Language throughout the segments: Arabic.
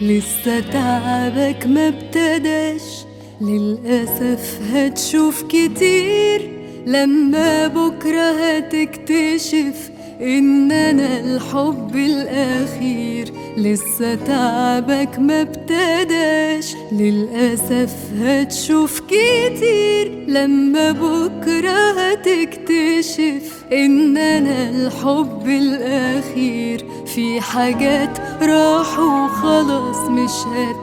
لسه تعبك ما ابتداش، للأسف هتشوف كتير لما بكرة هتكتشف إن أنا الحب الأخير. لسه تعبك ما ابتداش، للأسف هتشوف كتير لما بكرة هتكتشف إن أنا الحب الأخير. في حاجات راحوا خلاص مش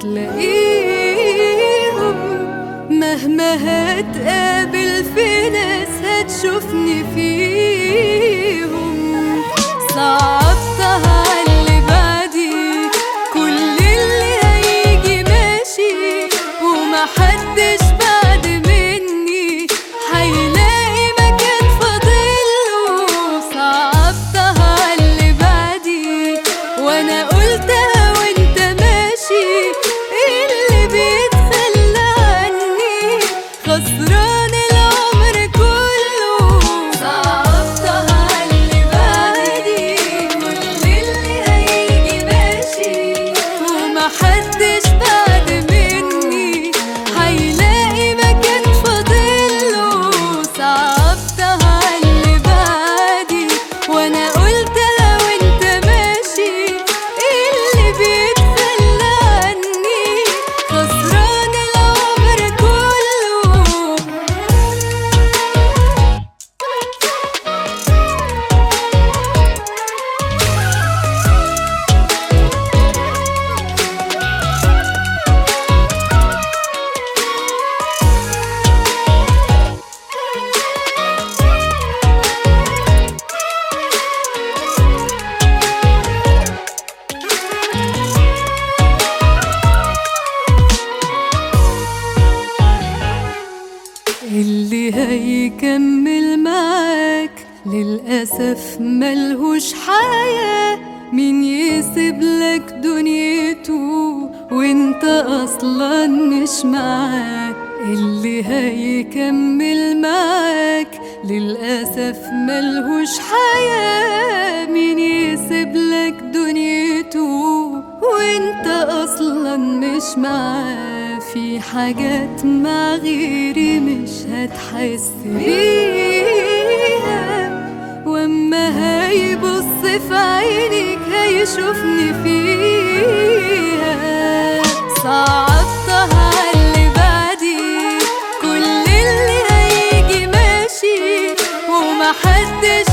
هتلاقيهم، مهما هتقابل في ناس هتشوفني فيهم. صعبتها عاللي بعدي، كل اللي هيجي ماشي ومحدش بعد مني هيلاقي مكان فاضله. صعبتها عاللي بعدي وانا قلتها وانت ماشي، اللي بيتخلى عني خسران العمر كله. صعبتها عاللي بعدي، كل اللي هيجي ماشي ومحدش بعد مني هيلاقي مكان فاضله. صعبتها عاللي بعدي وانا قلتها وانت ماشي، اللي بيتخلى عني خسران العمر كله. اللي هيكمل معاك للأسف ملهوش حياة، مين يسيب لك دنيته وانت أصلا مش معاه. اللي هيكمل معاك للأسف ملهوش حياة، مين يسيب لك دنيته وانت أصلا مش معاه. في حاجات مع غيري مش هتحس بيها، واما هيبص في عينيك هيشوفني فيها. صعبتها عاللي بعدي، كل اللي هيجي ماشي ومحدش